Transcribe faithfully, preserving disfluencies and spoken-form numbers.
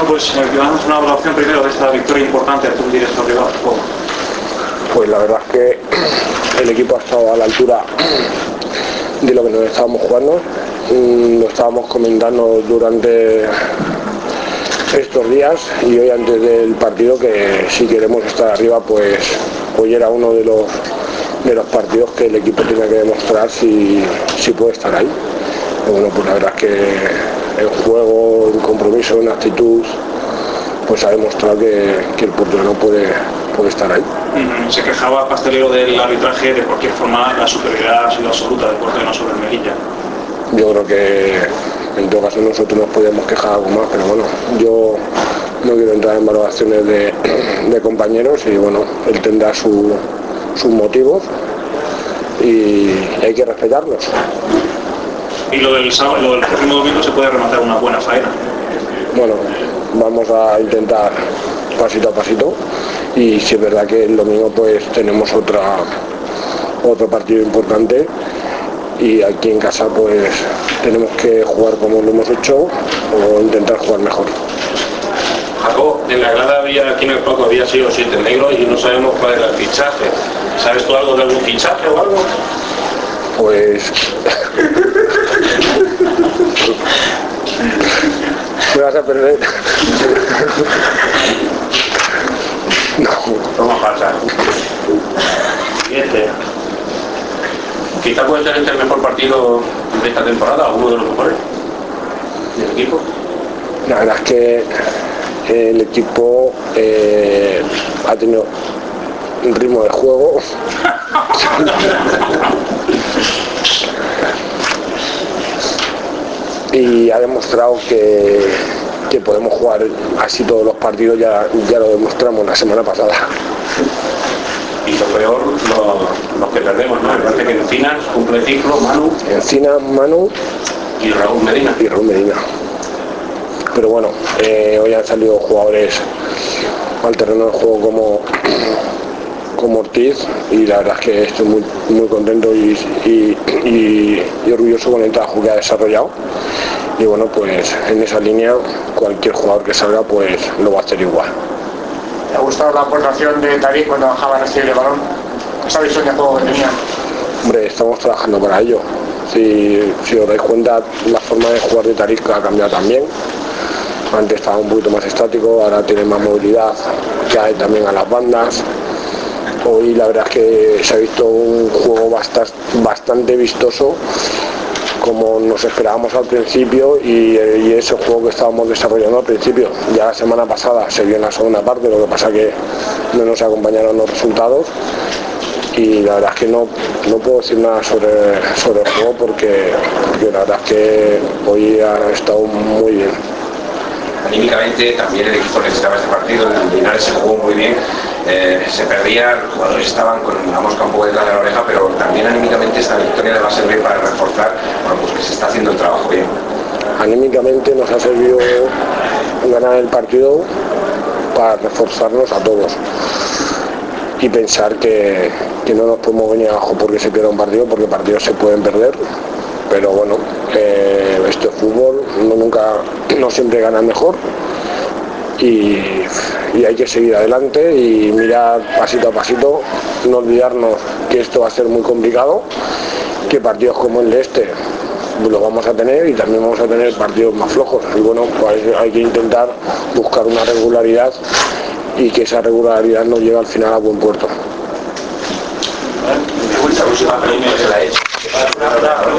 pues llevamos una valoración primero de esta victoria importante ante un directo rival. Pues la verdad es que el equipo ha estado a la altura de lo que nos estábamos jugando. Lo estábamos comentando durante estos días y hoy antes del partido que si queremos estar arriba, pues hoy era uno de los de los partidos que el equipo tenía que demostrar si, si puede estar ahí. Y bueno, pues la verdad es que en juego, en compromiso, en actitud, pues ha demostrado que, que el portero no puede, puede estar ahí. Se quejaba Pastelero del arbitraje. De cualquier forma, la superioridad ha sido absoluta del portero sobre el Melilla. Yo creo que en todo caso nosotros nos podíamos quejar algo más, pero bueno, yo no quiero entrar en valoraciones de, de compañeros y bueno, él tendrá su, sus motivos y hay que respetarlos. Y lo del sábado, lo del próximo domingo se puede rematar una buena faena. Bueno, vamos a intentar pasito a pasito y si es verdad que el domingo pues tenemos otra otro partido importante y aquí en casa pues tenemos que jugar como lo hemos hecho o intentar jugar mejor. Jacob, en la grada había, aquí en el palco había sido siete negros y no sabemos cuál era el fichaje. ¿Sabes tú algo de algún fichaje o algo? Pues me vas a perder. No, ¿Cómo pasa? Siguiente. Quizá puede ser este el mejor partido de esta temporada, uno de los mejores del equipo. La verdad es que el equipo eh, ha tenido un ritmo de juego y ha demostrado que, que podemos jugar así todos los partidos. Ya, ya lo demostramos la semana pasada. Y lo peor, los, los que perdemos, ¿no? Me parece que Encinas cumple ciclo, Manu. Encinas, Manu y Raúl Medina. Y Raúl Medina. Pero bueno, eh, hoy han salido jugadores al terreno de juego como, como Ortiz y la verdad es que estoy muy, muy contento y, y, y, y orgulloso con el trabajo que ha desarrollado. Y bueno, pues en esa línea cualquier jugador que salga pues lo va a hacer igual. ¿Te ha gustado la aportación de Tarik cuando bajaba a recibir el balón? Esa visión de juego que tenía. Hombre, estamos trabajando para ello. Si, si os dais cuenta, la forma de jugar de Tarik ha cambiado también. Antes estaba un poquito más estático, ahora tiene más movilidad, cae también a las bandas. Hoy la verdad es que se ha visto un juego bastante, bastante vistoso, como nos esperábamos al principio, y, y ese juego que estábamos desarrollando al principio. Ya la semana pasada se vio en la segunda parte, lo que pasa que no nos acompañaron los resultados y la verdad es que no, no puedo decir nada sobre, sobre el juego porque, porque la verdad es que hoy ha estado muy bien. Anímicamente también el equipo necesitaba este partido, el Linares se jugó muy bien, eh, se perdía, los jugadores estaban con la mosca un poco detrás de la oreja, pero también anímicamente esta victoria le va a servir para reforzar, bueno, pues que se está haciendo el trabajo bien. Anímicamente nos ha servido ganar el partido para reforzarnos a todos y pensar que, que no nos podemos venir abajo porque se pierda un partido, porque partidos se pueden perder, pero bueno, eh, esto es fútbol, no, nunca, no siempre gana el mejor y, y hay que seguir adelante y mirar pasito a pasito, no olvidarnos que esto va a ser muy complicado, que partidos como el de este los vamos a tener y también vamos a tener partidos más flojos y bueno, pues hay que intentar buscar una regularidad y que esa regularidad nos lleve al final a buen puerto.